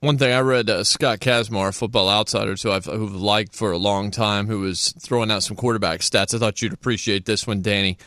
One thing I read, Scott Kazmar, Football Outsiders, who've liked for a long time, who was throwing out some quarterback stats. I thought you'd appreciate this one, Danny.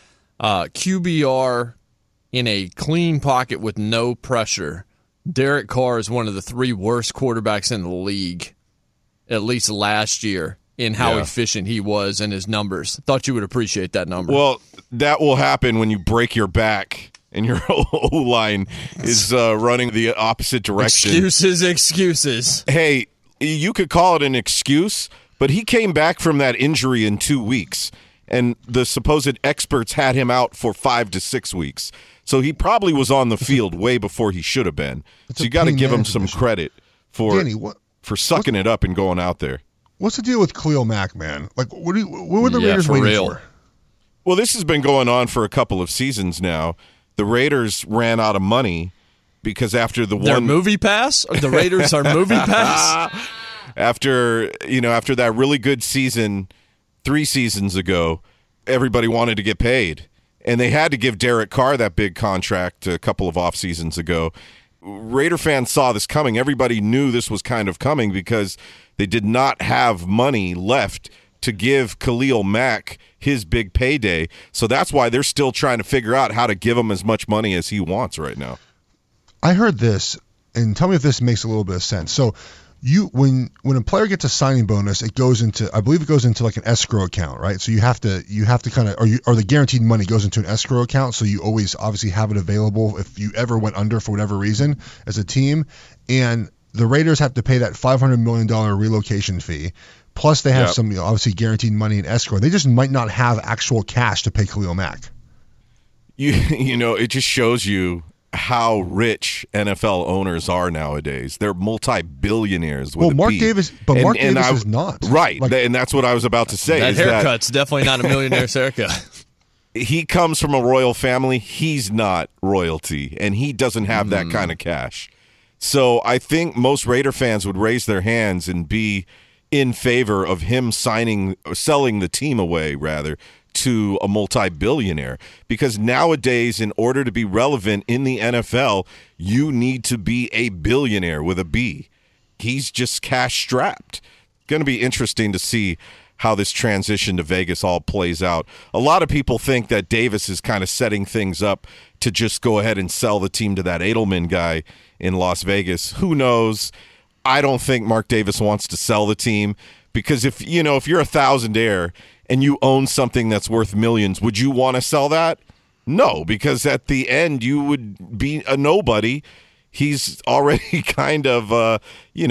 QBR in a clean pocket with no pressure. Derek Carr is one of the 3 worst quarterbacks in the league, at least last year, in how efficient he was and his numbers. Thought you would appreciate that number. Well, that will happen when you break your back and your O-line is running the opposite direction. Excuses. Hey, you could call it an excuse, but he came back from that injury in 2 weeks, and the supposed experts had him out for 5 to 6 weeks. So he probably was on the field way before he should have been. So you got to give him some credit for sucking it up and going out there. What's the deal with Khalil Mack, man? Like, what were the Raiders waiting for? Well, this has been going on for a couple of seasons now. The Raiders ran out of money because after their movie pass, the Raiders are movie pass. After that really good season 3 seasons ago, everybody wanted to get paid, and they had to give Derek Carr that big contract a couple of off seasons ago. Raider fans saw this coming. Everybody knew this was kind of coming because they did not have money left to give Khalil Mack his big payday. So that's why they're still trying to figure out how to give him as much money as he wants right now. I heard this, and tell me if this makes a little bit of sense. So when a player gets a signing bonus, it goes into, I believe it goes into like an escrow account, right? So you have to kind of, or the guaranteed money goes into an escrow account. So you always obviously have it available if you ever went under for whatever reason as a team. And the Raiders have to pay that $500 million relocation fee. Plus they have some obviously guaranteed money in escrow. They just might not have actual cash to pay Khalil Mack. You know, it just shows you how rich NFL owners are nowadays. They're multi-billionaires with Mark Davis is not. Right, and that's what I was about to say. That haircut's definitely not a millionaire's haircut. He comes from a royal family. He's not royalty, and he doesn't have that kind of cash. So I think most Raider fans would raise their hands and be in favor of him selling the team away, rather, to a multi-billionaire, because nowadays, in order to be relevant in the NFL, you need to be a billionaire with a B. He's just cash strapped. Going to be interesting to see how this transition to Vegas all plays out. A lot of people think that Davis is kind of setting things up to just go ahead and sell the team to that Edelman guy in Las Vegas. Who knows? I don't think Mark Davis wants to sell the team, because if you're a thousandaire and you own something that's worth millions, would you want to sell that? No, because at the end you would be a nobody. He's already kind of a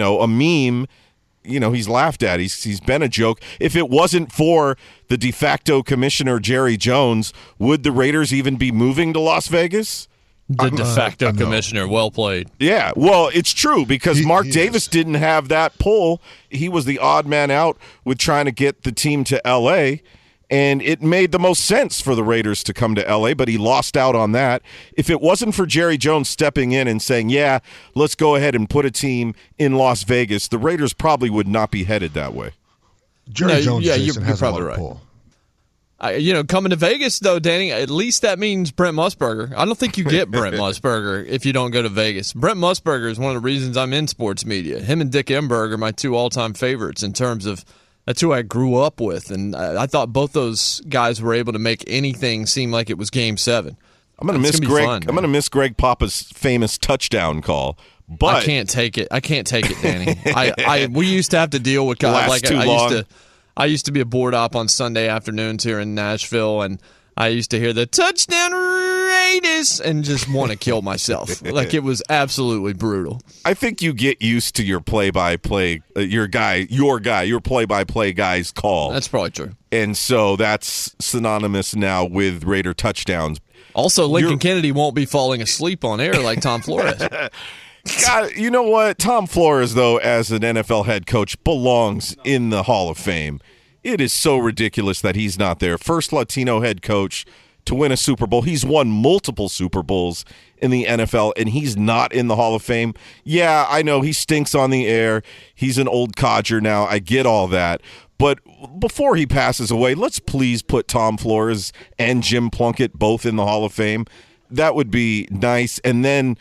meme. He's laughed at. He's been a joke. If it wasn't for the de facto commissioner Jerry Jones, would the Raiders even be moving to Las Vegas? The de facto commissioner, well played. Yeah, well, it's true, because Mark Davis didn't have that pull. He was the odd man out with trying to get the team to L.A., and it made the most sense for the Raiders to come to L.A., but he lost out on that. If it wasn't for Jerry Jones stepping in and saying, yeah, let's go ahead and put a team in Las Vegas, the Raiders probably would not be headed that way. Jerry Jones you're has probably a lot right. of pull. Coming to Vegas, though, Danny, at least that means Brent Musburger. I don't think you get Brent Musburger if you don't go to Vegas. Brent Musburger is one of the reasons I'm in sports media. Him and Dick Enberg are my 2 all-time favorites in terms of that's who I grew up with. And I thought both those guys were able to make anything seem like it was Game 7. I'm going to miss Greg. I'm going to miss Greg Papa's famous touchdown call. But I can't take it. Danny. We used to have to deal with guys like I used to be a board op on Sunday afternoons here in Nashville, and I used to hear the touchdown Raiders and just want to kill myself. Like, it was absolutely brutal. I think you get used to your play-by-play, your play-by-play guy's call. That's probably true. And so that's synonymous now with Raider touchdowns. Also, Lincoln Kennedy won't be falling asleep on air like Tom Flores. God, you know what? Tom Flores, though, as an NFL head coach, belongs in the Hall of Fame. It is so ridiculous that he's not there. First Latino head coach to win a Super Bowl. He's won multiple Super Bowls in the NFL, and he's not in the Hall of Fame. Yeah, I know he stinks on the air. He's an old codger now. I get all that. But before he passes away, let's please put Tom Flores and Jim Plunkett both in the Hall of Fame. That would be nice. And then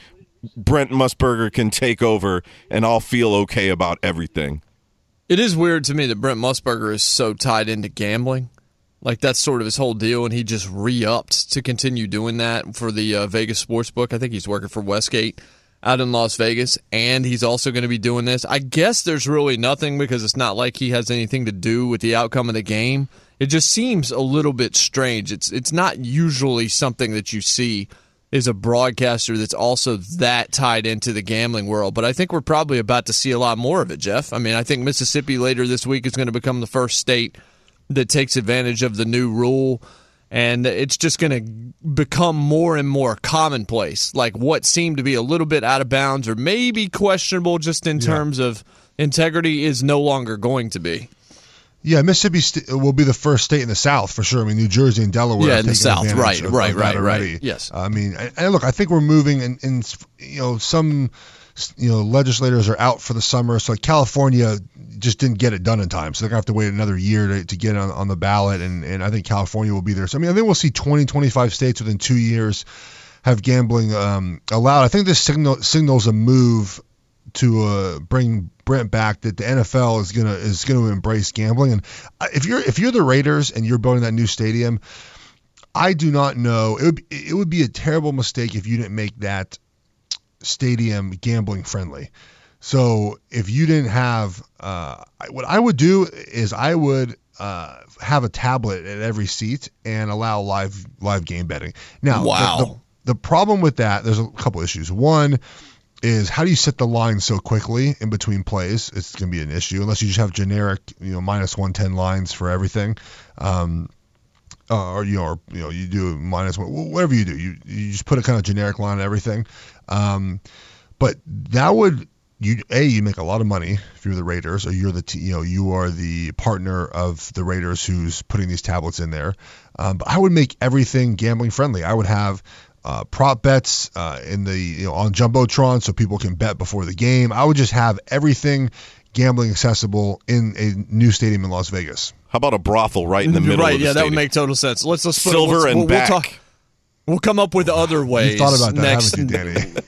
Brent Musburger can take over and I'll feel okay about everything. It is weird to me that Brent Musburger is so tied into gambling. Like, that's sort of his whole deal, and he just re-upped to continue doing that for the Vegas Sportsbook. I think he's working for Westgate out in Las Vegas, and he's also going to be doing this. I guess there's really nothing because it's not like he has anything to do with the outcome of the game. It just seems a little bit strange. It's not usually something that you see is a broadcaster that's also that tied into the gambling world. But I think we're probably about to see a lot more of it, Jeff. I mean, I think Mississippi later this week is going to become the first state that takes advantage of the new rule, and it's just going to become more and more commonplace. Like what seemed to be a little bit out of bounds or maybe questionable just in terms of integrity is no longer going to be. Yeah, Mississippi will be the first state in the South for sure. I mean, New Jersey and Delaware. Yeah, in the South, right. Yes. I mean, and look, I think we're moving, and some legislators are out for the summer, so California just didn't get it done in time, so they're gonna have to wait another year to get on the ballot, and I think California will be there. So I mean, I think we'll see 25 states within 2 years have gambling allowed. I think this signals a move to bring Brent back, that the NFL is gonna embrace gambling. And if you're the Raiders and you're building that new stadium, I do not know. It would be a terrible mistake if you didn't make that stadium gambling friendly. So if you didn't have, what I would do is I would have a tablet at every seat and allow live game betting. Now, wow. The problem with that, there's a couple issues. One is, how do you set the line so quickly in between plays? It's going to be an issue unless you just have generic, minus 110 lines for everything. Or you do minus one, whatever you do, you just put a kind of generic line on everything. But that would, you make a lot of money if you're the Raiders, or you're you are the partner of the Raiders who's putting these tablets in there. But I would make everything gambling friendly. I would have prop bets in the on Jumbotron so people can bet before the game. I would just have everything gambling accessible in a new stadium in Las Vegas. How about a brothel right in the middle of the stadium? that would make total sense. Let's silver and back. We'll come up with other ways. You thought about that, next. haven't you, Danny?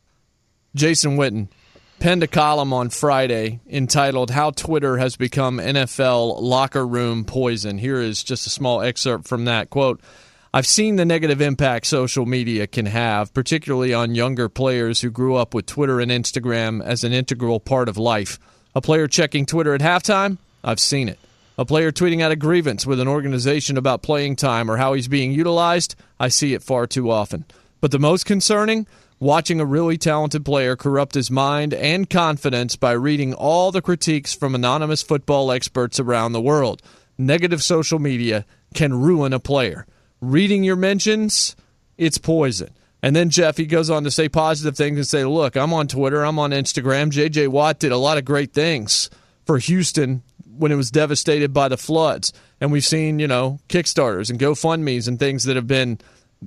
Jason Witten penned a column on Friday entitled "How Twitter Has Become NFL Locker Room Poison." Here is just a small excerpt from that quote. "I've seen the negative impact social media can have, particularly on younger players who grew up with Twitter and Instagram as an integral part of life. A player checking Twitter at halftime? I've seen it. A player tweeting out a grievance with an organization about playing time or how he's being utilized? I see it far too often. But the most concerning? Watching a really talented player corrupt his mind and confidence by reading all the critiques from anonymous football experts around the world. Negative social media can ruin a player. Reading your mentions, it's poison." And then, Jeff, he goes on to say positive things and say, look, I'm on Twitter, I'm on Instagram. J.J. Watt did a lot of great things for Houston when it was devastated by the floods. And we've seen, Kickstarters and GoFundMes and things that have been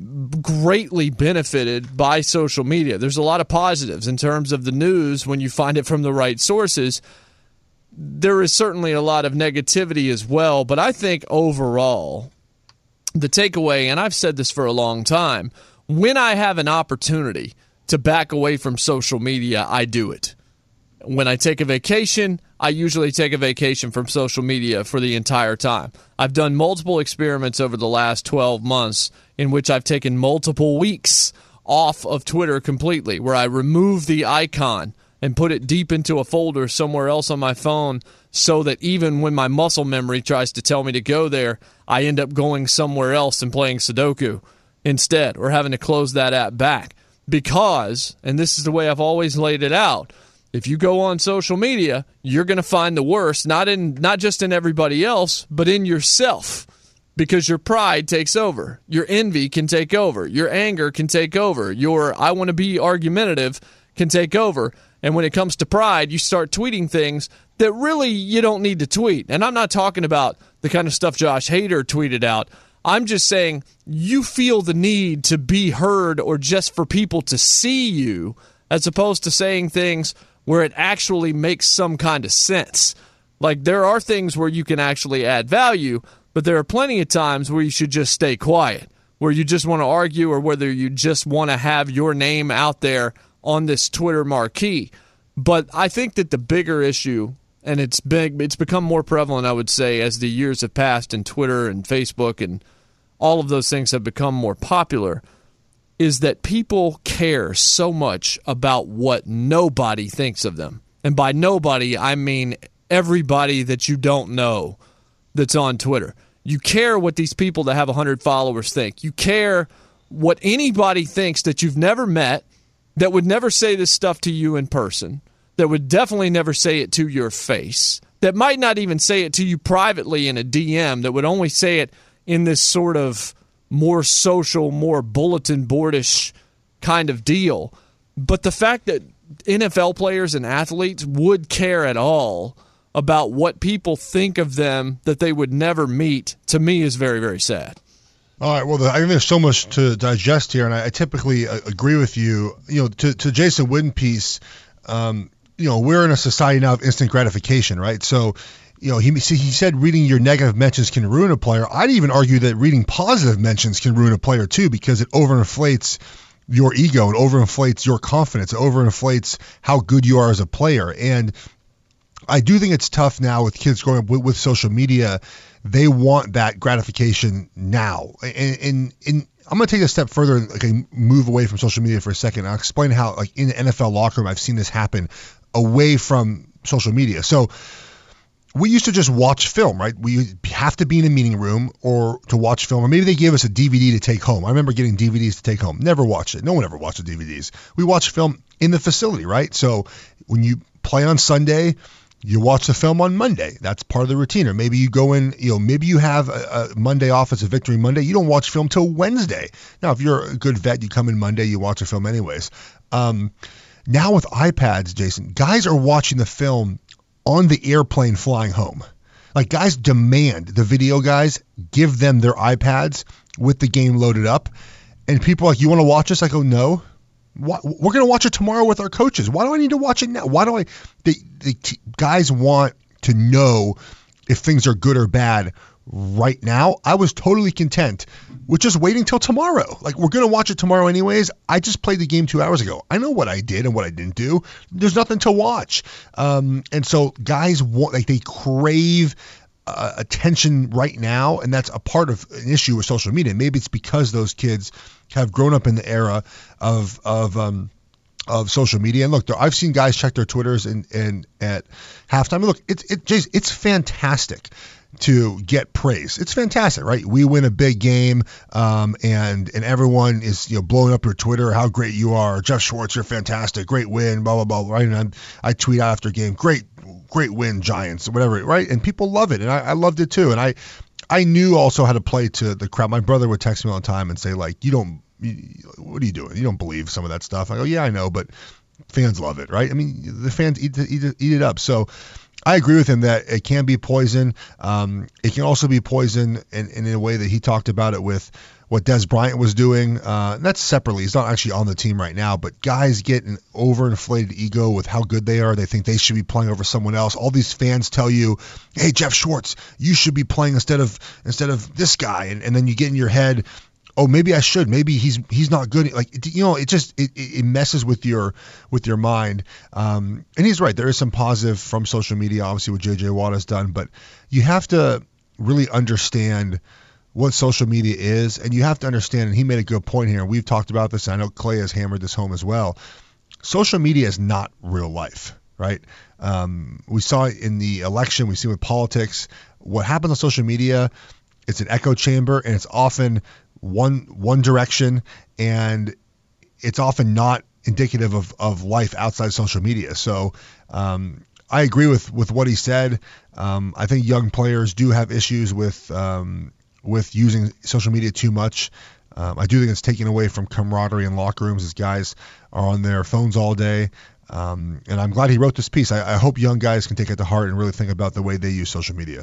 greatly benefited by social media. There's a lot of positives in terms of the news when you find it from the right sources. There is certainly a lot of negativity as well, but I think overall, the takeaway, and I've said this for a long time, when I have an opportunity to back away from social media, I do it. When I take a vacation, I usually take a vacation from social media for the entire time. I've done multiple experiments over the last 12 months in which I've taken multiple weeks off of Twitter completely, where I remove the icon and put it deep into a folder somewhere else on my phone so that even when my muscle memory tries to tell me to go there, I end up going somewhere else and playing Sudoku instead, or having to close that app back. Because, and this is the way I've always laid it out, if you go on social media, you're going to find the worst, not just in everybody else, but in yourself, because your pride takes over. Your envy can take over. Your anger can take over. Your I want to be argumentative can take over. And when it comes to pride, you start tweeting things that really you don't need to tweet. And I'm not talking about the kind of stuff Josh Hader tweeted out. I'm just saying you feel the need to be heard or just for people to see you, as opposed to saying things where it actually makes some kind of sense. Like, there are things where you can actually add value, but there are plenty of times where you should just stay quiet, where you just want to argue or whether you just want to have your name out there on this Twitter marquee. But I think that the bigger issue, and it's become more prevalent, I would say, as the years have passed and Twitter and Facebook and all of those things have become more popular, is that people care so much about what nobody thinks of them. And by nobody, I mean everybody that you don't know that's on Twitter. You care what these people that have 100 followers think. You care what anybody thinks that you've never met, that would never say this stuff to you in person, that would definitely never say it to your face, that might not even say it to you privately in a DM, that would only say it in this sort of more social, more bulletin boardish kind of deal. But the fact that NFL players and athletes would care at all about what people think of them that they would never meet, to me, is very, very sad. All right. Well, I think there's so much to digest here, and I typically agree with you. To Jason Witten piece, we're in a society now of instant gratification, right? So, he said reading your negative mentions can ruin a player. I'd even argue that reading positive mentions can ruin a player too, because it overinflates your ego, it overinflates your confidence, it overinflates how good you are as a player. And I do think it's tough now with kids growing up with social media. They want that gratification now. And I'm going to take a step further and move away from social media for a second. I'll explain how, in the NFL locker room, I've seen this happen away from social media. So we used to just watch film, right? We have to be in a meeting room or to watch film, or maybe they gave us a DVD to take home. I remember getting DVDs to take home. Never watched it. No one ever watched the DVDs. We watched film in the facility, right? So when you play on Sunday, you watch the film on Monday. That's part of the routine. Or maybe you go in, maybe you have a Monday off as a victory Monday. You don't watch film till Wednesday. Now, if you're a good vet, you come in Monday, you watch a film anyways. Now with iPads, Jason, guys are watching the film on the airplane flying home. Like, guys demand, the video guys, give them their iPads with the game loaded up. And people are like, you want to watch this? I go, no. We're going to watch it tomorrow with our coaches. Why do I need to watch it now? Why do the guys want to know if things are good or bad right now? I was totally content with just waiting till tomorrow. Like, we're going to watch it tomorrow anyways. I just played the game 2 hours ago. I know what I did and what I didn't do. There's nothing to watch. And so guys want, they crave attention right now, and that's a part of an issue with social media. Maybe it's because those kids have grown up in the era of social media. And look, I've seen guys check their Twitters and at halftime. Look, it's fantastic to get praise. It's fantastic, right? We win a big game, and everyone is blowing up your Twitter, how great you are. Jeff Schwartz, you're fantastic, great win, blah blah blah, right? And I tweet out after game, great win, Giants, whatever, right? And people love it, and I loved it too. And I knew also how to play to the crowd. My brother would text me all the time and say, like, what are you doing? You don't believe some of that stuff. I go, yeah, I know, but fans love it, right? I mean, the fans eat it up. So I agree with him that it can be poison. It can also be poison in a way that he talked about it with what Des Bryant was doing. And that's separately. He's not actually on the team right now, but guys get an overinflated ego with how good they are. They think they should be playing over someone else. All these fans tell you, hey, Jeff Schwartz, you should be playing instead of this guy. And then you get in your head, oh, maybe I should. Maybe he's not good. Like, it messes with your mind. And he's right. There is some positive from social media, obviously, what J.J. Watt has done. But you have to really understand what social media is. And you have to understand, and he made a good point here, and we've talked about this, and I know Clay has hammered this home as well. Social media is not real life, right? We saw it in the election. We see it with politics. What happens on social media, it's an echo chamber, and it's often one direction, and it's often not indicative of life outside social media. So I agree with what he said. I think young players do have issues with using social media too much. I do think it's taking away from camaraderie in locker rooms as guys are on their phones all day. And I'm glad he wrote this piece. I hope young guys can take it to heart and really think about the way they use social media.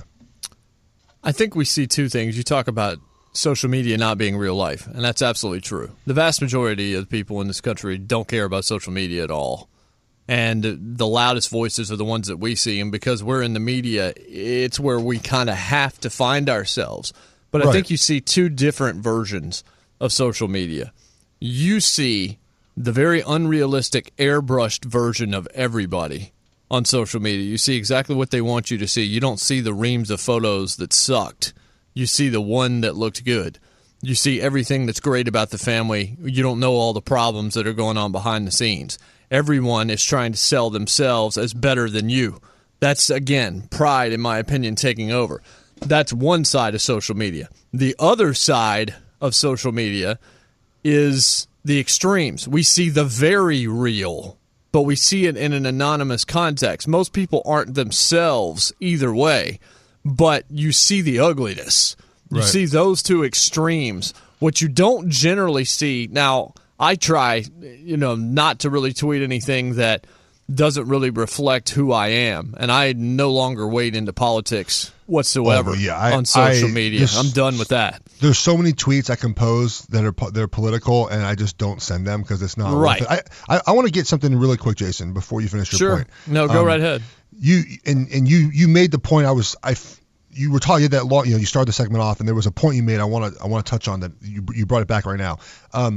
I think we see two things. You talk about social media not being real life, and that's absolutely true. The vast majority of the people in this country don't care about social media at all. And the loudest voices are the ones that we see, and because we're in the media, it's where we kind of have to find ourselves. But I think you see two different versions of social media. You see the very unrealistic, airbrushed version of everybody on social media. You see exactly what they want you to see. You don't see the reams of photos that sucked. You see the one that looked good. You see everything that's great about the family. You don't know all the problems that are going on behind the scenes. Everyone is trying to sell themselves as better than you. That's, again, pride, in my opinion, taking over. That's one side of social media. The other side of social media is the extremes. We see the very real, but we see it in an anonymous context. Most people aren't themselves either way, but you see the ugliness. You see those two extremes. What you don't generally see, now I try, not to really tweet anything that doesn't really reflect who I am, and I no longer wade into politics whatsoever on social media. I'm done with that. There's so many tweets I compose that they're political, and I just don't send them because it's not right. Worth it. I want to get something really quick, Jason, before you finish your point. No, go right ahead. You made the point. You were talking that long. You started the segment off, and there was a point you made. I want to touch on that. You brought it back right now.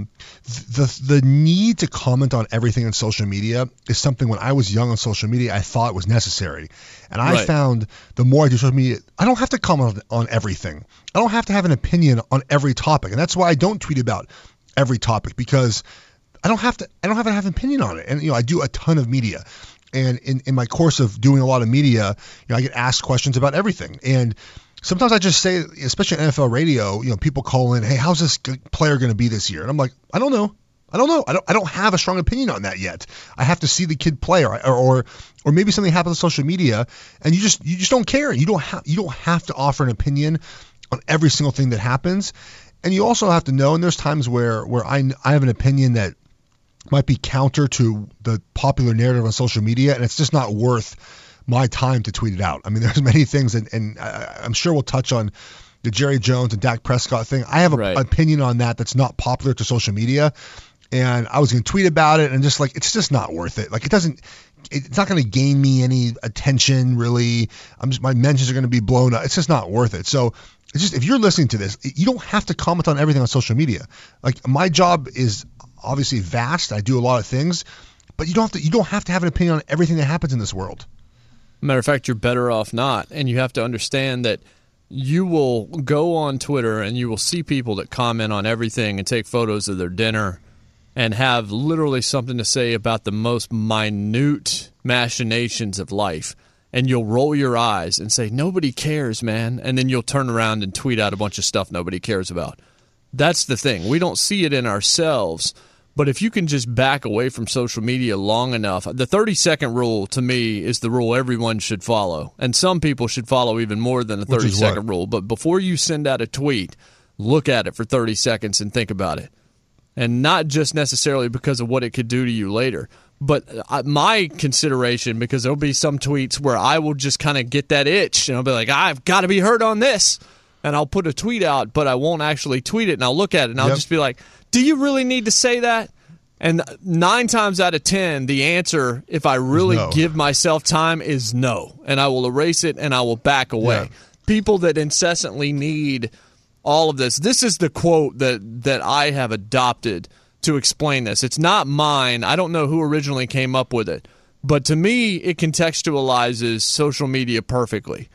The need to comment on everything on social media is something when I was young on social media I thought was necessary, and I found the more I do social media, I don't have to comment on everything. I don't have to have an opinion on every topic, and that's why I don't tweet about every topic, because I don't have to have an opinion on it. And I do a ton of media. And in my course of doing a lot of media, I get asked questions about everything. And sometimes I just say, especially on NFL radio, people call in, hey, how's this player going to be this year? And I'm like, I don't know. I don't have a strong opinion on that yet. I have to see the kid play, or maybe something happens on social media, and you just don't care. You don't have to offer an opinion on every single thing that happens. And you also have to know, and there's times where I have an opinion that might be counter to the popular narrative on social media, and it's just not worth my time to tweet it out. I mean, there's many things, and I'm sure we'll touch on the Jerry Jones and Dak Prescott thing. I have an opinion on that's not popular to social media, and I was going to tweet about it, and just like, it's just not worth it. Like, it's not going to gain me any attention, really. My mentions are going to be blown up. It's just not worth it. So it's just, if you're listening to this, you don't have to comment on everything on social media. Like, my job is obviously vast. I do a lot of things, but you don't have to have an opinion on everything that happens in this world. Matter of fact, you're better off not. And you have to understand that you will go on Twitter and you will see people that comment on everything and take photos of their dinner and have literally something to say about the most minute machinations of life. And you'll roll your eyes and say, nobody cares, man. And then you'll turn around and tweet out a bunch of stuff nobody cares about. That's the thing. We don't see it in ourselves. But if you can just back away from social media long enough, the 30-second rule to me is the rule everyone should follow. And some people should follow even more than the 30-second rule. But before you send out a tweet, look at it for 30 seconds and think about it. And not just necessarily because of what it could do to you later. But my consideration, because there'll be some tweets where I will just kind of get that itch. And I'll be like, I've got to be heard on this. And I'll put a tweet out, but I won't actually tweet it. And I'll look at it, and I'll just be like, do you really need to say that? And 9 times out of 10, the answer, if I really give myself time, is no. And I will erase it, and I will back away. Yeah. People that incessantly need all of this. This is the quote that I have adopted to explain this. It's not mine. I don't know who originally came up with it. But to me, it contextualizes social media perfectly.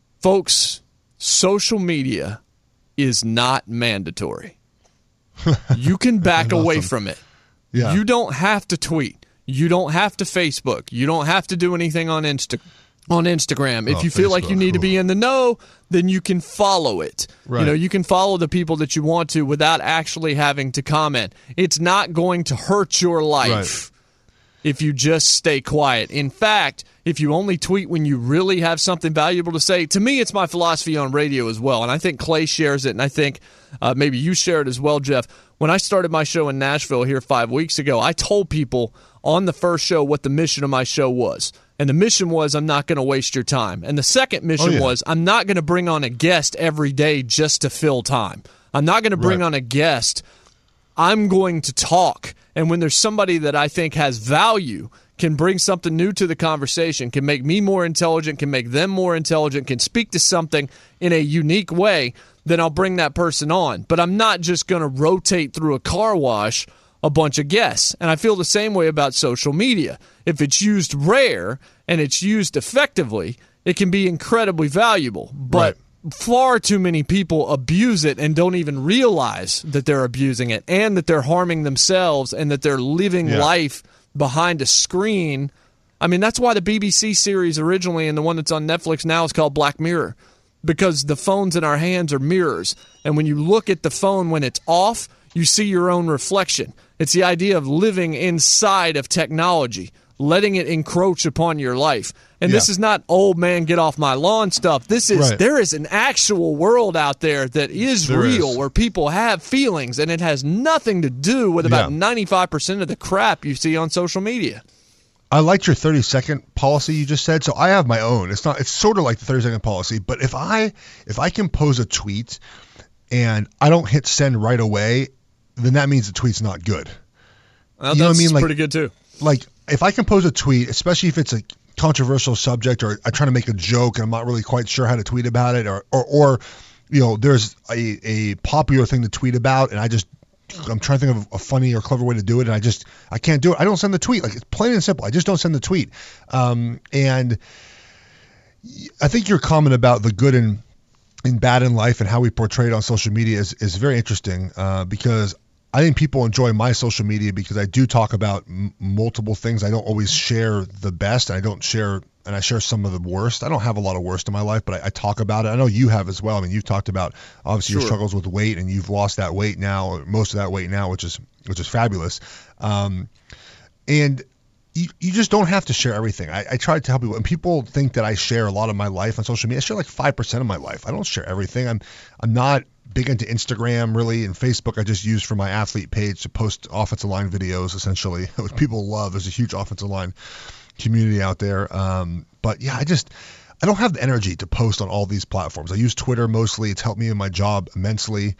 Folks, social media is not mandatory. You can back away from it. Yeah. You don't have to tweet. You don't have to Facebook. You don't have to do anything on Instagram. If you feel Facebook, like you need to be in the know, then you can follow it. Right. You can follow the people that you want to without actually having to comment. It's not going to hurt your life if you just stay quiet. In fact, if you only tweet when you really have something valuable to say, to me, it's my philosophy on radio as well. And I think Clay shares it, and I think maybe you share it as well, Jeff. When I started my show in Nashville here 5 weeks ago, I told people on the first show what the mission of my show was. And the mission was, I'm not going to waste your time. And the second mission was, I'm not going to bring on a guest every day just to fill time. I'm not going to bring on a guest. I'm going to talk. And when there's somebody that I think has value, can bring something new to the conversation, can make me more intelligent, can make them more intelligent, can speak to something in a unique way, then I'll bring that person on. But I'm not just going to rotate through a car wash a bunch of guests. And I feel the same way about social media. If it's used rare and it's used effectively, it can be incredibly valuable. But far too many people abuse it and don't even realize that they're abusing it and that they're harming themselves and that they're living life behind a screen. I mean, that's why the BBC series originally and the one that's on Netflix now is called Black Mirror, because the phones in our hands are mirrors. And when you look at the phone when it's off, you see your own reflection. It's the idea of living inside of technology, letting it encroach upon your life. And this is not old man get off my lawn stuff. This is there is an actual world out there that is real, where people have feelings, and it has nothing to do with about 95% of the crap you see on social media. I liked your 30-second policy you just said. So I have my own. It's sort of like the 30-second policy, but if I compose a tweet and I don't hit send right away, then that means the tweet's not good. Well, you know what I mean? Like, pretty good too. Like if I compose a tweet, especially if it's a controversial subject or I'm trying to make a joke and I'm not really quite sure how to tweet about it, or you know, there's a popular thing to tweet about and I'm trying to think of a funny or clever way to do it, and I can't do it. I don't send the tweet. Like, it's plain and simple. I just don't send the tweet. And I think your comment about the good and bad in life and how we portray it on social media is very interesting, because I think people enjoy my social media because I do talk about multiple things. I don't always share the best. I share some of the worst. I don't have a lot of worst in my life, but I talk about it. I know you have as well. I mean, you've talked about obviously your struggles with weight, and you've lost that weight now, or most of that weight now, which is fabulous. And you just don't have to share everything. I try to tell people, and people think that I share a lot of my life on social media. I share like 5% of my life. I don't share everything. I'm not big into Instagram really, and Facebook I just use for my athlete page to post offensive line videos essentially, which people love. There's a huge offensive line community out there. But yeah, I don't have the energy to post on all these platforms. I use Twitter mostly. It's helped me in my job immensely.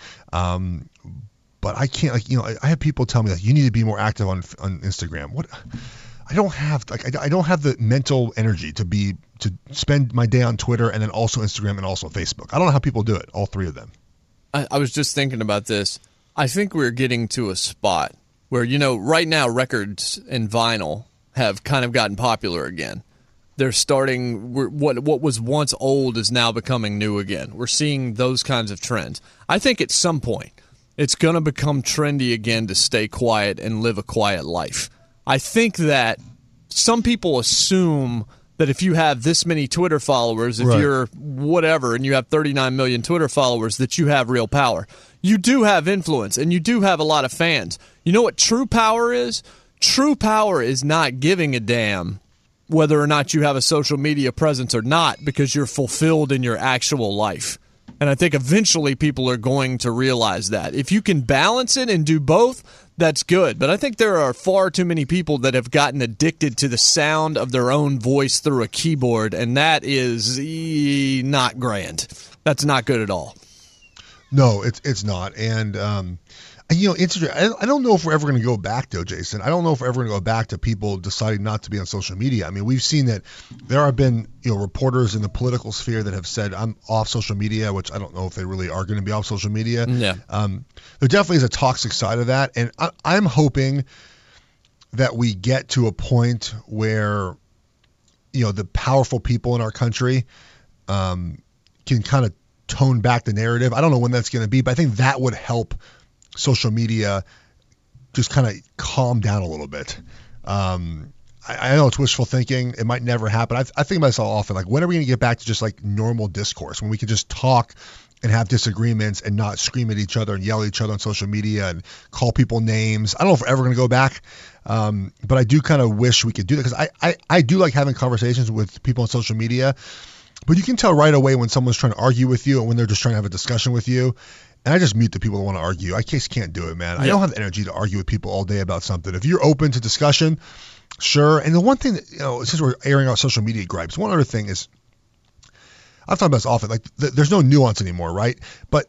But I can't, like, you know, I have people tell me like, you need to be more active on Instagram. I don't have the mental energy to spend my day on Twitter and then also Instagram and also Facebook. I don't know how people do it, all three of them. I was just thinking about this. I think we're getting to a spot where, you know, right now records and vinyl have kind of gotten popular again. They're starting, what was once old is now becoming new again. We're seeing those kinds of trends. I think at some point it's going to become trendy again to stay quiet and live a quiet life. I think that some people assume that if you have this many Twitter followers, if you're whatever, and you have 39 million Twitter followers, that you have real power. You do have influence, and you do have a lot of fans. You know what true power is? True power is not giving a damn whether or not you have a social media presence or not, because you're fulfilled in your actual life. And I think eventually people are going to realize that. If you can balance it and do both, that's good. But I think there are far too many people that have gotten addicted to the sound of their own voice through a keyboard, and that is not grand. That's not good at all. No, it's not. And you know, it's I don't know if we're ever going to go back, though, Jason. I don't know if we're ever going to go back to people deciding not to be on social media. I mean, we've seen that there have been, you know, reporters in the political sphere that have said, I'm off social media, which I don't know if they really are going to be off social media. Yeah. There definitely is a toxic side of that. And I'm hoping that we get to a point where, you know, the powerful people in our country can kind of tone back the narrative. I don't know when that's going to be, but I think that would help social media just kind of calm down a little bit. I know it's wishful thinking. It might never happen. I think about myself often, like, when are we going to get back to just like normal discourse, when we can just talk and have disagreements and not scream at each other and yell at each other on social media and call people names? I don't know if we're ever going to go back, but I do kind of wish we could do that, because I do like having conversations with people on social media, but you can tell right away when someone's trying to argue with you and when they're just trying to have a discussion with you. And I just mute the people that want to argue. I just can't do it, man. Yeah. I don't have the energy to argue with people all day about something. If you're open to discussion, sure. And the one thing that, you know, since we're airing out social media gripes, one other thing is, I've talked about this often, like there's no nuance anymore, right? But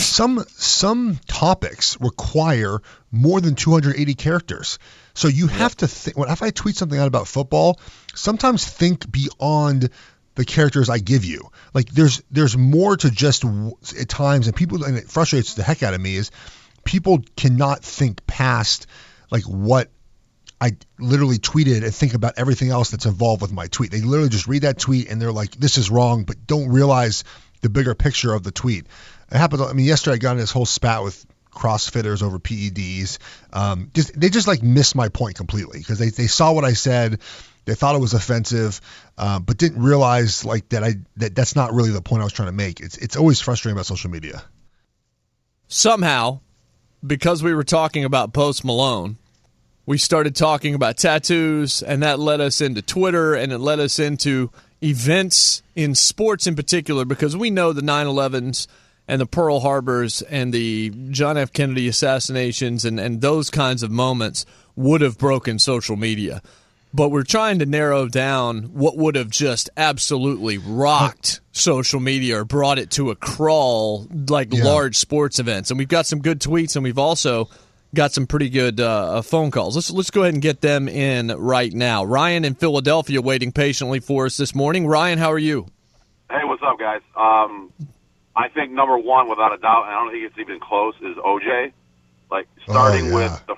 some topics require more than 280 characters. So you have to think, if I tweet something out about football, sometimes think beyond the characters I give you. Like there's more to just at times, and it frustrates the heck out of me, is people cannot think past like what I literally tweeted and think about everything else that's involved with my tweet. They literally just read that tweet and they're like, this is wrong, but don't realize the bigger picture of the tweet. It happened. I mean, yesterday I got in this whole spat with CrossFitters over PEDs. They just like missed my point completely because they saw what I said. They thought it was offensive, but didn't realize like that's not really the point I was trying to make. It's always frustrating about social media. Somehow, because we were talking about Post Malone, we started talking about tattoos, and that led us into Twitter, and it led us into events in sports in particular, because we know the 9/11s and the Pearl Harbors and the John F. Kennedy assassinations and those kinds of moments would have broken social media. But we're trying to narrow down what would have just absolutely rocked social media or brought it to a crawl, like large sports events. And we've got some good tweets, and we've also got some pretty good phone calls. Let's go ahead and get them in right now. Ryan in Philadelphia waiting patiently for us this morning. Ryan, how are you? Hey, what's up, guys? I think number one, without a doubt, and I don't think it's even close, is OJ. Like starting with the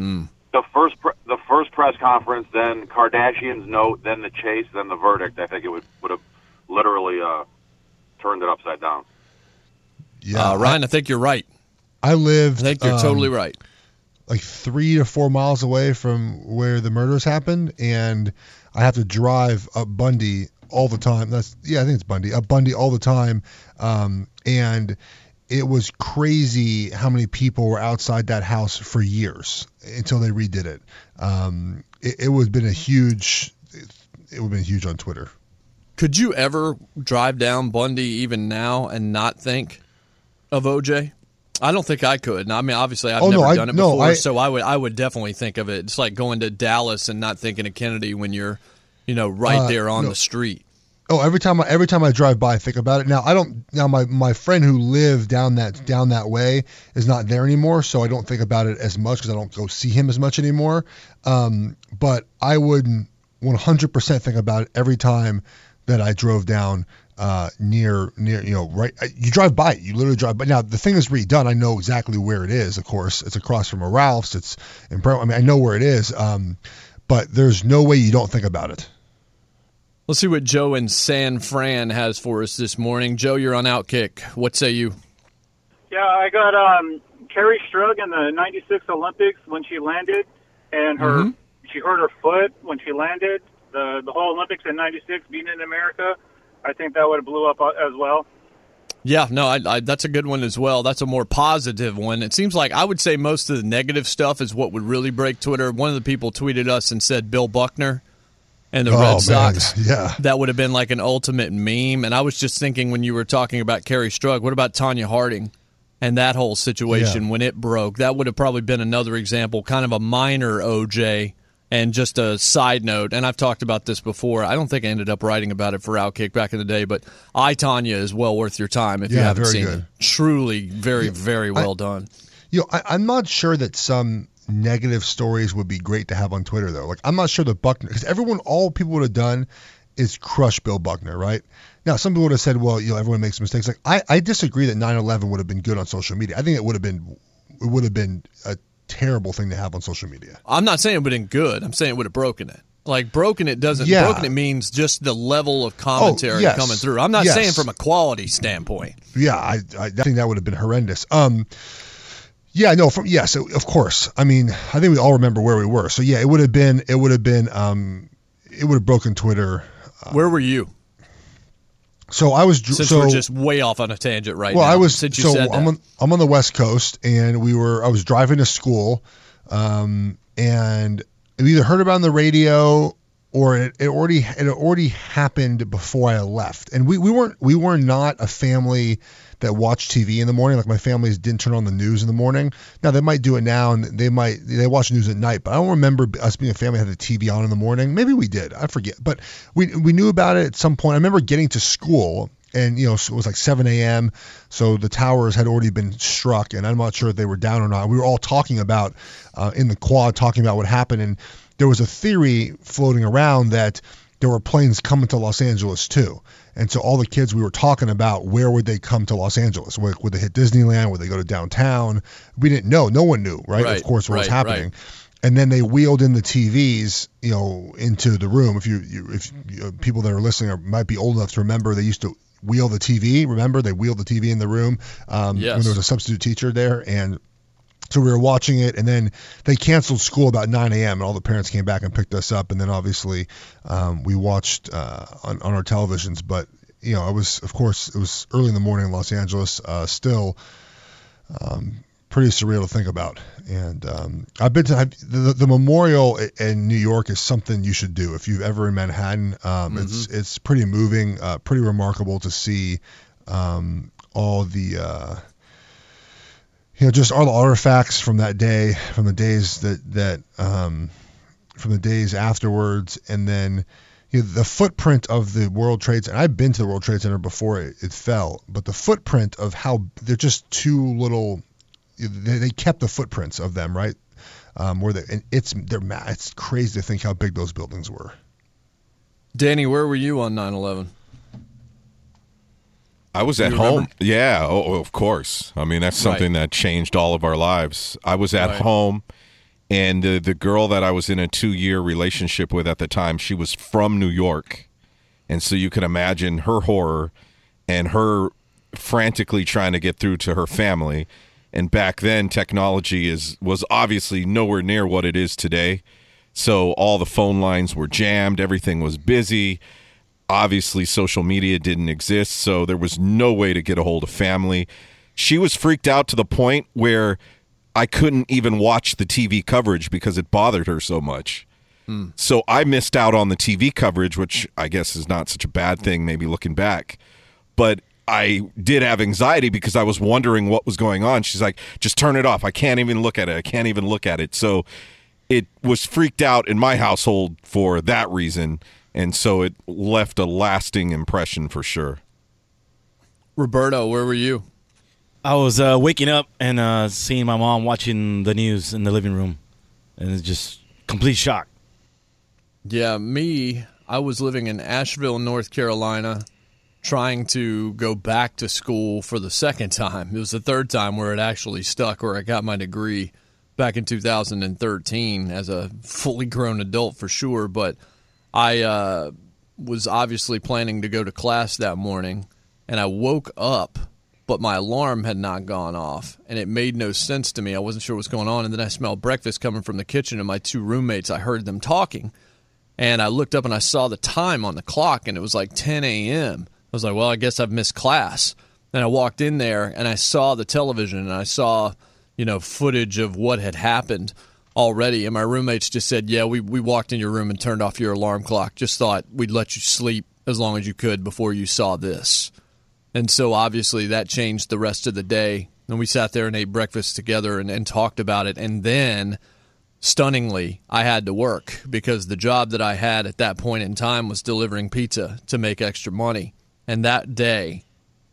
first press conference, then Kardashian's note, then the chase, then the verdict. I think it would have literally turned it upside down. Yeah, Ryan, I think you're right. I think you're totally right. Like 3 to 4 miles away from where the murders happened, and I have to drive up Bundy all the time. I think it's Bundy. Up Bundy all the time, and it was crazy how many people were outside that house for years until they redid it. It would have been huge on Twitter. Could you ever drive down Bundy even now and not think of OJ? I don't think I could. I mean, obviously, I've never done it before, so I would definitely think of it. It's like going to Dallas and not thinking of Kennedy when you're, right there on the street. Oh, every time I drive by, I think about it. Now I don't. Now my friend who lived down that way is not there anymore, so I don't think about it as much because I don't go see him as much anymore. But I would 100% think about it every time that I drove down near right. You drive by it. You literally drive by. Now the thing is redone. I know exactly where it is. Of course, it's across from a Ralph's. It's in. I mean, I know where it is. But there's no way you don't think about it. Let's see what Joe in San Fran has for us this morning. Joe, you're on Outkick. What say you? Yeah, I got Carrie Strug in the '96 Olympics when she landed, and she hurt her foot when she landed. The whole Olympics in '96 being in America, I think that would have blew up as well. Yeah, no, I that's a good one as well. That's a more positive one. It seems like I would say most of the negative stuff is what would really break Twitter. One of the people tweeted us and said Bill Buckner and the Red Sox. Man. Yeah. That would have been like an ultimate meme. And I was just thinking when you were talking about Carrie Strug, what about Tanya Harding and that whole situation when it broke? That would have probably been another example, kind of a minor OJ. And just a side note, and I've talked about this before, I don't think I ended up writing about it for Outkick back in the day, but I, Tanya is well worth your time if you haven't seen it. Truly very, very well done. I'm not sure that some negative stories would be great to have on Twitter, though. Like, I'm not sure that Buckner, because all people would have done is crush Bill Buckner, right? Now, some people would have said, well, everyone makes mistakes. Like, I disagree that 9/11 would have been good on social media. I think it would have been a terrible thing to have on social media. I'm not saying it would have been good. I'm saying it would have broken it. Like, broken it doesn't. Yeah. Broken it means just the level of commentary coming through. I'm not saying from a quality standpoint. Yeah, I think that would have been horrendous. So of course. I mean, I think we all remember where we were. So yeah, it would have broken Twitter. Where were you? So I was. Since we're just way off on a tangent right now. Well, I was. I'm on the West Coast, and I was driving to school, and we either heard about it on the radio or it already happened before I left. And we were not a family that watched TV in the morning. Like, my family didn't turn on the news in the morning. Now they might do it now, and they watch news at night. But I don't remember us being a family that had the TV on in the morning. Maybe we did. I forget. But we knew about it at some point. I remember getting to school, and so it was like 7 a.m. So the towers had already been struck, and I'm not sure if they were down or not. We were all talking about in the quad, talking about what happened, and there was a theory floating around that there were planes coming to Los Angeles too. And so all the kids, we were talking about, where would they come to Los Angeles? Would they hit Disneyland? Would they go to downtown? We didn't know. No one knew, right? Of course, what was happening. and then they wheeled in the TVs, into the room. If people that are listening might be old enough to remember, they used to wheel the TV. Remember, they wheeled the TV in the room when there was a substitute teacher there, and so we were watching it, and then they canceled school about 9 a.m. and all the parents came back and picked us up, and then obviously we watched on our televisions. But it was early in the morning in Los Angeles, still pretty surreal to think about. And I've been to the memorial in New York is something you should do if you've ever in Manhattan. It's pretty moving, pretty remarkable to see all the just all the artifacts from that day, from the days from the days afterwards, and then the footprint of the World Trade Center. I've been to the World Trade Center before it fell, but the footprint of how they're just two little. They kept the footprints of them, right? It's crazy to think how big those buildings were. Danny, where were you on 9/11? I was at home. Yeah, of course. I mean, that's something that changed all of our lives. I was at home, and the girl that I was in a 2-year relationship with at the time, she was from New York. And so you can imagine her horror and her frantically trying to get through to her family. And back then, technology was obviously nowhere near what it is today. So all the phone lines were jammed. Everything was busy. Obviously, social media didn't exist, so there was no way to get a hold of family. She was freaked out to the point where I couldn't even watch the TV coverage because it bothered her so much. So I missed out on the TV coverage, which I guess is not such a bad thing, maybe looking back. But I did have anxiety because I was wondering what was going on. She's like, just turn it off. I can't even look at it. So it was freaked out in my household for that reason. And so it left a lasting impression for sure. Roberto, where were you? I was waking up and seeing my mom watching the news in the living room. And it's just complete shock. Yeah, I was living in Asheville, North Carolina, trying to go back to school for the second time. It was the third time where it actually stuck, where I got my degree back in 2013 as a fully grown adult for sure. But I was obviously planning to go to class that morning, and I woke up, but my alarm had not gone off, and it made no sense to me. I wasn't sure what was going on, and then I smelled breakfast coming from the kitchen, and my 2 roommates, I heard them talking, and I looked up and I saw the time on the clock, and it was like 10 a.m. I was like, well, I guess I've missed class. Then I walked in there, and I saw the television, and I saw, footage of what had happened already, and my roommates just said, yeah, we walked in your room and turned off your alarm clock. Just thought we'd let you sleep as long as you could before you saw this. And so obviously that changed the rest of the day. And we sat there and ate breakfast together and talked about it. And then, stunningly, I had to work because the job that I had at that point in time was delivering pizza to make extra money. And that day,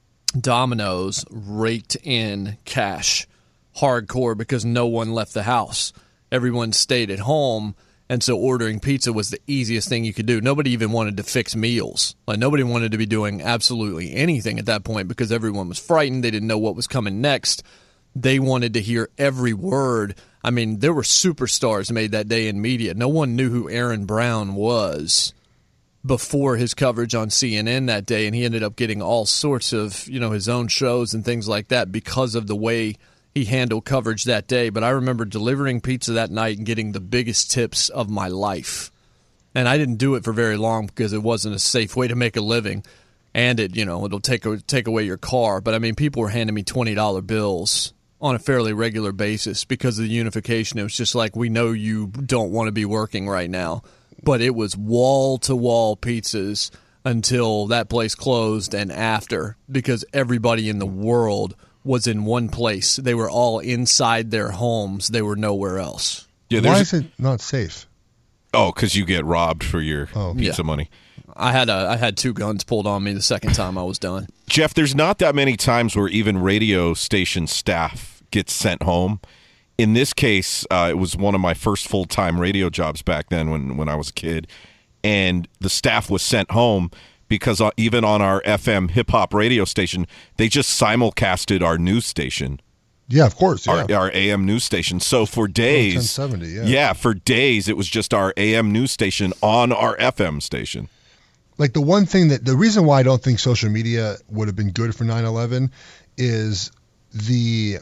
Domino's raked in cash hardcore because no one left the house. Everyone stayed at home, and so ordering pizza was the easiest thing you could do. Nobody even wanted to fix meals. Like, nobody wanted to be doing absolutely anything at that point because everyone was frightened. They didn't know what was coming next. They wanted to hear every word. I mean, there were superstars made that day in media. No one knew who Aaron Brown was before his coverage on CNN that day, and he ended up getting all sorts of, his own shows and things like that because of the way he handled coverage that day. But I remember delivering pizza that night and getting the biggest tips of my life. And I didn't do it for very long because it wasn't a safe way to make a living. And it'll take away your car. But I mean, people were handing me $20 bills on a fairly regular basis because of the unification. It was just like, we know you don't want to be working right now. But it was wall-to-wall pizzas until that place closed and after, because everybody in the world was in one place. They were all inside their homes. They were nowhere else. Yeah, why is it not safe? Oh, because you get robbed for your pizza money. I had 2 guns pulled on me the second time I was done. Jeff, there's not that many times where even radio station staff gets sent home. In this case, it was one of my first full-time radio jobs back then when I was a kid, and the staff was sent home because even on our FM hip-hop radio station, they just simulcasted our news station. Yeah, of course. Yeah. Our AM news station. So for days, 1070, yeah. for days it was just our AM news station on our FM station. Like the one thing the reason why I don't think social media would have been good for 9/11 is the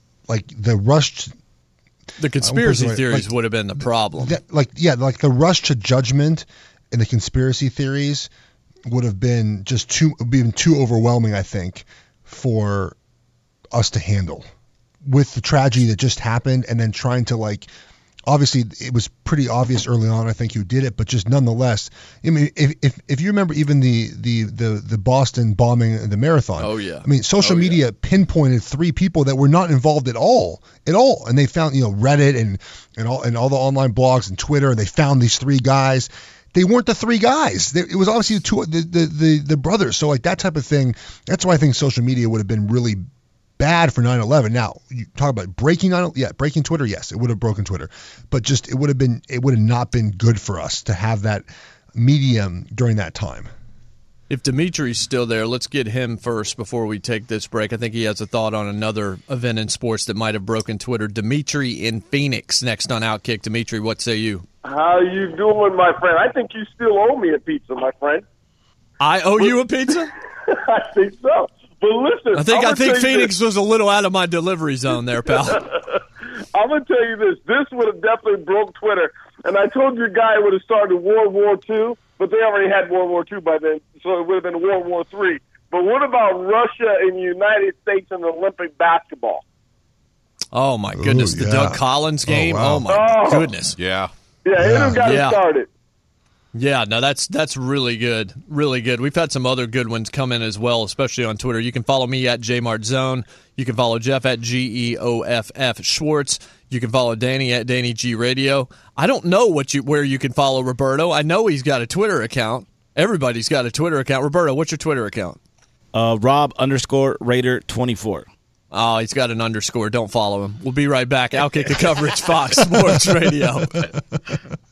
rush. The conspiracy theories would have been the problem. The rush to judgment and the conspiracy theories would have been too overwhelming, I think, for us to handle. With the tragedy that just happened, and then trying to obviously it was pretty obvious early on, I think, who did it, but just nonetheless, I mean, if you remember even the Boston bombing and the marathon. Oh yeah. I mean, social media pinpointed 3 people that were not involved at all, and they found Reddit and all the online blogs and Twitter, and they found these 3 guys. They weren't the 3 guys. It was obviously the brothers. So that type of thing. That's why I think social media would have been really bad for 9/11. Now, you talk about breaking Twitter. Yes, it would have broken Twitter, but it would have not been good for us to have that medium during that time. If Dimitri's still there, let's get him first before we take this break. I think he has a thought on another event in sports that might have broken Twitter. Dimitri in Phoenix, next on Outkick. Dimitri, what say you? How you doing, my friend? I think you still owe me a pizza, my friend. I owe you a pizza? I think so. But listen, I think Phoenix was a little out of my delivery zone there, pal. I'm going to tell you this. This would have definitely broke Twitter. And I told you guy would have started World War II, but they already had World War II by then, so it would have been World War III. But what about Russia and the United States in Olympic basketball? Oh, my goodness. Ooh, the Doug Collins game? Oh, wow. Oh, my goodness. Yeah. Yeah, it got it started. Yeah, no, that's really good. Really good. We've had some other good ones come in as well, especially on Twitter. You can follow me at JMartZone. You can follow Jeff at GEOFF Schwartz. You can follow Danny at Danny G Radio. I don't know where you can follow Roberto. I know he's got a Twitter account. Everybody's got a Twitter account. Roberto, what's your Twitter account? Rob_Raider24. Oh, he's got an underscore. Don't follow him. We'll be right back. Outkick the coverage, Fox Sports Radio.